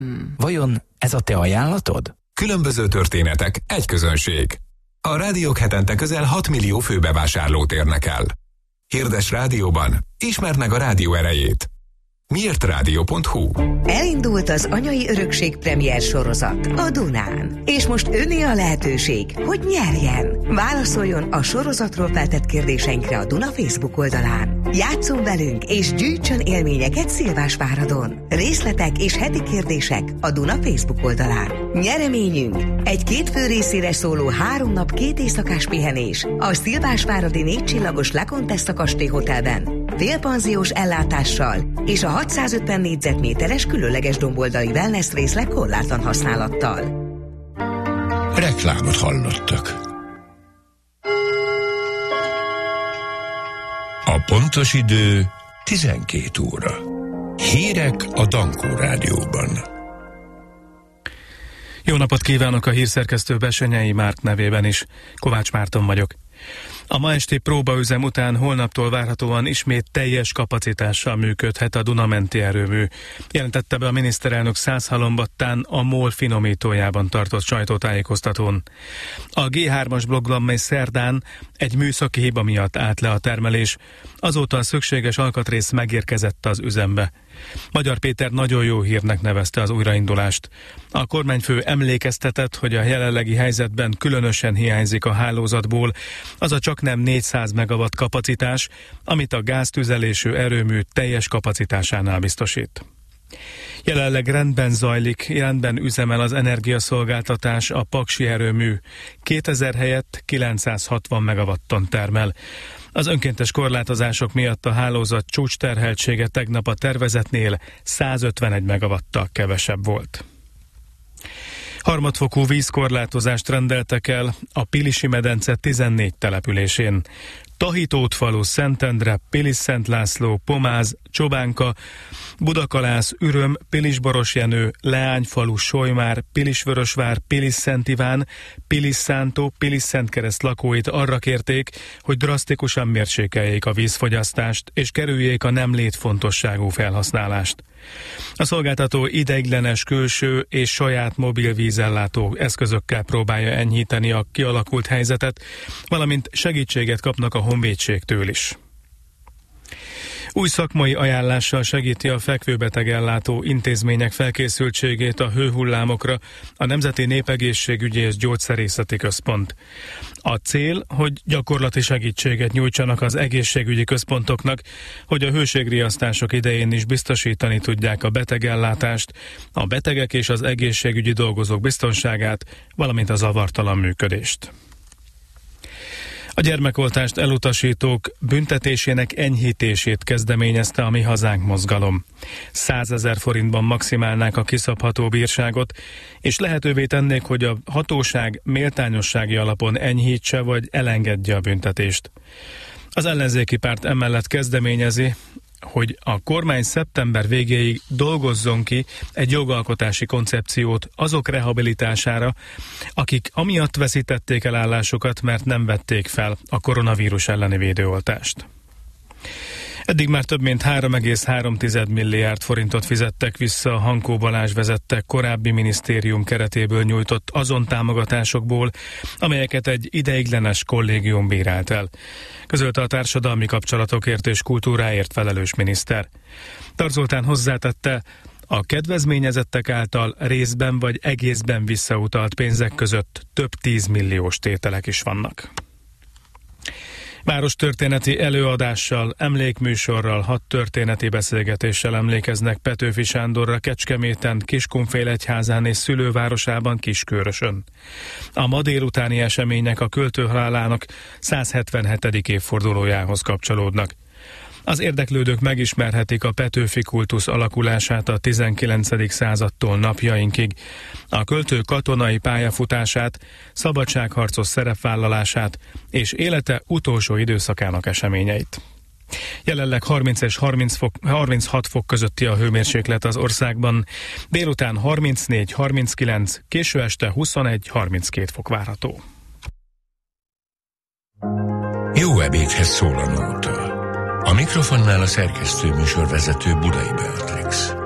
Vajon ez a te ajánlatod? Különböző történetek, egy közönség. A rádiók hetente közel 6 millió főbevásárlót érnek el. Hirdes rádióban, ismerd meg a rádió erejét. Miértradio.hu. Elindult az Anyai Örökség premier sorozat a Dunán. És most öné a lehetőség, hogy nyerjen. Válaszoljon a sorozatról feltett kérdéseinkre a Duna Facebook oldalán. Játsszon velünk és gyűjtsön élményeket Szilvásváradon. Részletek és heti kérdések a Duna Facebook oldalán. Nyereményünk egy 2 fő részére szóló 3 nap 2 éjszakás pihenés a Szilvásváradi 4 csillagos Le Contessa kastély hotelben. Félpanziós ellátással és a 650 négyzetméteres különleges domboldali wellness részleg korlátlan használattal. Reklámot hallottak. A pontos idő 12 óra. Hírek a Dankó Rádióban. Jó napot kívánok a hírszerkesztő Bessenyei Márk nevében is. Kovács Márton vagyok. A ma esti próbaüzem után holnaptól várhatóan ismét teljes kapacitással működhet a Duna-menti erőmű, jelentette be a miniszterelnök Szászhalombattán a MOL finomítójában tartott sajtótájékoztatón. A G3-as blokkban mely szerdán egy műszaki hiba miatt állt le a termelés, azóta a szükséges alkatrész megérkezett az üzembe. Magyar Péter nagyon jó hírnek nevezte az újraindulást. A kormányfő emlékeztetett, hogy a jelenlegi helyzetben különösen hiányzik a hálózatból az a csaknem 400 megawatt kapacitás, amit a gáztüzelésű erőmű teljes kapacitásánál biztosít. Jelenleg rendben üzemel az energiaszolgáltatás, a paksi erőmű 2000 helyett 960 megawatton termel. Az önkéntes korlátozások miatt a hálózat csúcsterheltsége tegnap a tervezetnél 151 megawattal kevesebb volt. Harmadfokú vízkorlátozást rendeltek el a Pilisi-medence 14 településén. Tahitótfalu, Szentendre, Pilis-Szent László, Pomáz, Csobánka, Budakalász, Üröm, Pilisborosjenő, Leányfalu, Solymár, Pilisvörösvár, Pilis-Szent Iván, Pilis-Szántó, Pilis-Szentkereszt lakóit arra kérték, hogy drasztikusan mérsékeljék a vízfogyasztást és kerüljék a nem létfontosságú felhasználást. A szolgáltató ideiglenes külső és saját mobil vízellátó eszközökkel próbálja enyhíteni a kialakult helyzetet, valamint segítséget kapnak a honvédségtől is. Új szakmai ajánlással segíti a fekvőbetegellátó intézmények felkészültségét a hőhullámokra a Nemzeti Népegészségügyi és Gyógyszerészeti Központ. A cél, hogy gyakorlati segítséget nyújtsanak az egészségügyi központoknak, hogy a hőségriasztások idején is biztosítani tudják a betegellátást, a betegek és az egészségügyi dolgozók biztonságát, valamint a zavartalan működést. A gyermekoltást elutasítók büntetésének enyhítését kezdeményezte a Mi Hazánk mozgalom. 100 000 forintban maximálnák a kiszabható bírságot, és lehetővé tennék, hogy a hatóság méltányossági alapon enyhítse vagy elengedje a büntetést. Az ellenzéki párt emellett kezdeményezi, hogy a kormány szeptember végéig dolgozzon ki egy jogalkotási koncepciót azok rehabilitására, akik amiatt veszítették el állásukat, mert nem vették fel a koronavírus elleni védőoltást. Eddig már több mint 3,3 milliárd forintot fizettek vissza a Hankó Balázs vezette korábbi minisztérium keretéből nyújtott azon támogatásokból, amelyeket egy ideiglenes kollégium bírált el, közölte a társadalmi kapcsolatokért és kultúráért felelős miniszter. Tarts Zoltán hozzátette, a kedvezményezettek által részben vagy egészben visszautalt pénzek között több 10 milliós tételek is vannak. Várostörténeti előadással, emlékműsorral, 6 történeti beszélgetéssel emlékeznek Petőfi Sándorra Kecskeméten, Kiskunfélegyházán és szülővárosában, Kiskörösön. A ma délutáni események a költő halálának 177. évfordulójához kapcsolódnak. Az érdeklődők megismerhetik a Petőfi kultusz alakulását a 19. századtól napjainkig, a költő katonai pályafutását, szabadságharcos szerepvállalását és élete utolsó időszakának eseményeit. Jelenleg 30 és 36 fok közötti a hőmérséklet az országban, délután 34-39, késő este 21-32 fok várható. Jó ebédhez szól a nóta. A mikrofonnál a szerkesztő műsorvezető Budai Beatrix.